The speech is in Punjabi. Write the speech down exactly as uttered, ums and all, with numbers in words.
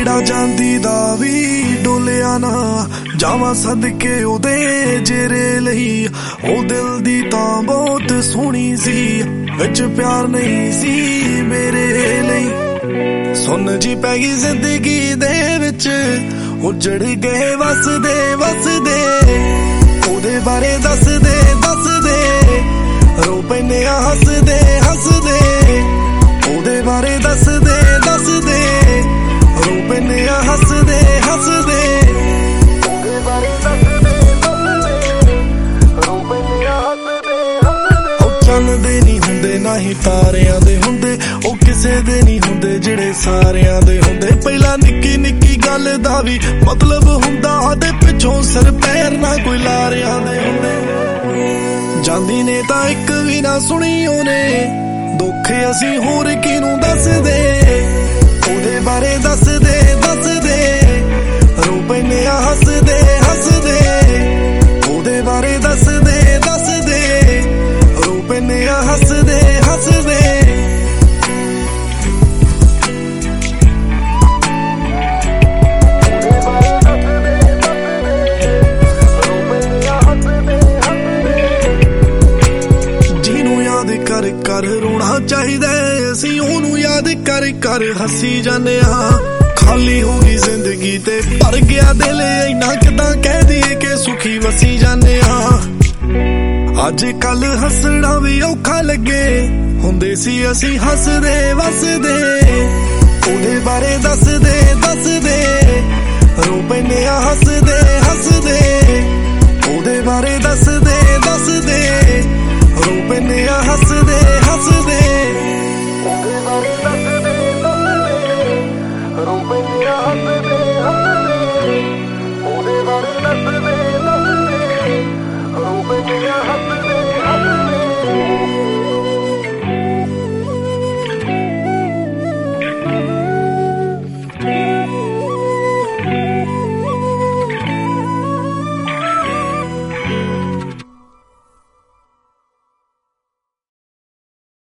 ਜਿਹੜਾ ਜਾਂਦੀ ਦਾ ਵੀ ਡੋਲਿਆ ਨਾ ਜਾਵਾਂ ਸਦਕੇ ਉਹਦੇ ਜੇਰੇ ਲਈ। ਉਹ ਦਿਲ ਦੀ ਤਾਂ ਬਹੁਤ ਸੋਹਣੀ ਸੀ, ਵਿੱਚ ਪਿਆਰ ਨਹੀਂ ਸੀ ਮੇਰੇ ਲਈ। ਸੁਣ ਜੀ ਪੈ ਗਈ ਜ਼ਿੰਦਗੀ ਦੇ ਵਿੱਚ ਉਜੜ ਗਏ ਵਸਦੇ ਵਸਦੇ। ਉਹਦੇ ਬਾਰੇ ਦੱਸਦੇ ਦੱਸਦੇ ਰੋ ਪੈਨੇ ਆ ਹੱਸਦੇ ਹੱਸਦੇ। ਉਹਦੇ ਬਾਰੇ ਦੱਸਦੇ ਦੱਸਦੇ ਰੋ ਪੈਨੇ ਆ ਹੱਸਦੇ ਹੱਸਦੇ। ਉਹਦੇ ਬਾਰੇ ਦੱਸਦੇ ਦੱਸਦੇ ਰੋ ਪੈਨੇ ਆ ਹੱਸਦੇ ਹੱਸਦੇ। ਉਹ ਚੰਨ ਦੇ ਨਹੀਂ ਹੁੰਦੇ ਨਾ ਹੀ ਤਾਰਿਆਂ ਦੇ ਹੁੰਦੇ, ਉਹ ਕਿਸੇ ਦੇ ਨਹੀਂ ਹੁੰਦੇ ਜਿਹੜੇ ਸਾਰਿਆਂ ਦੇ ਹੁੰਦੇ। ਪਹਿਲਾਂ ਨਿੱਕੀ ਨਿੱਕੀ ਗੱਲ ਦਾ ਵੀ ਮਤਲਬ ਹੁੰਦਾ, ਉਹਦੇ ਪਿੱਛੋਂ ਸਿਰ ਪੈਰ ਨਾ ਕੋਈ ਲਾਰਿਆਂ ਦੇ ਹੁੰਦੇ। ਜਾਂਦੀ ਨੇ ਤਾਂ ਇੱਕ ਵੀ ਨਾ ਸੁਣੀ ਉਹਨੇ, ਦੁੱਖ ਅਸੀਂ ਹੋਰ ਕਿਹਨੂੰ ਦੱਸਦੇ। ਉਹਦੇ ਬਾਰੇ ਦੱਸਦੇ ਦੱਸਦੇ ਰੋ ਪੈਨੇ ਆ ਹੱਸਦੇ ਹੱਸਦੇ। ਉਹਦੇ ਬਾਰੇ ਦੱਸਦੇ ਦੱਸਦੇ ਰੋ ਪੈਨੇ ਆ ਹੱਸਦੇ ਹੱਸਦੇ। ਕਰ ਕਰ ਰੋਣਾ ਚਾਹੀਦਾ, ਅਸੀਂ ਉਹਨੂੰ ਯਾਦ ਕਰ ਕਰ ਹੱਸੀ ਜਾਂਦੇ ਹਾਂ। ਖਾਲੀ ਹੋ ਗਈ ਜ਼ਿੰਦਗੀ ਤੇ ਭਰ ਗਿਆ ਦਿਲ, ਇੰਨਾ ਕਿਦਾਂ ਕਹਿ ਦਈਏ ਕਿ ਸੁਖੀ ਵਸੀ ਜਾਂਦੇ ਹਾਂ। ਅੱਜ ਕੱਲ ਹੱਸਣਾ ਵੀ ਔਖਾ ਲੱਗੇ, ਹੁੰਦੇ ਸੀ ਅਸੀਂ ਹੱਸਦੇ ਵਸਦੇ। ਉਹਦੇ ਬਾਰੇ ਦੱਸਦੇ ਦੱਸਦੇ ਰੋ ਪੈਨੇ ਆ ਹੱਸਦੇ ਹੱਸਦੇ। ਉਹਦੇ ਬਾਰੇ ਦੱਸਦੇ ਦੱਸਦੇ ਰੋ ਪੈਨੇ ਆ ਹੱਸਦੇ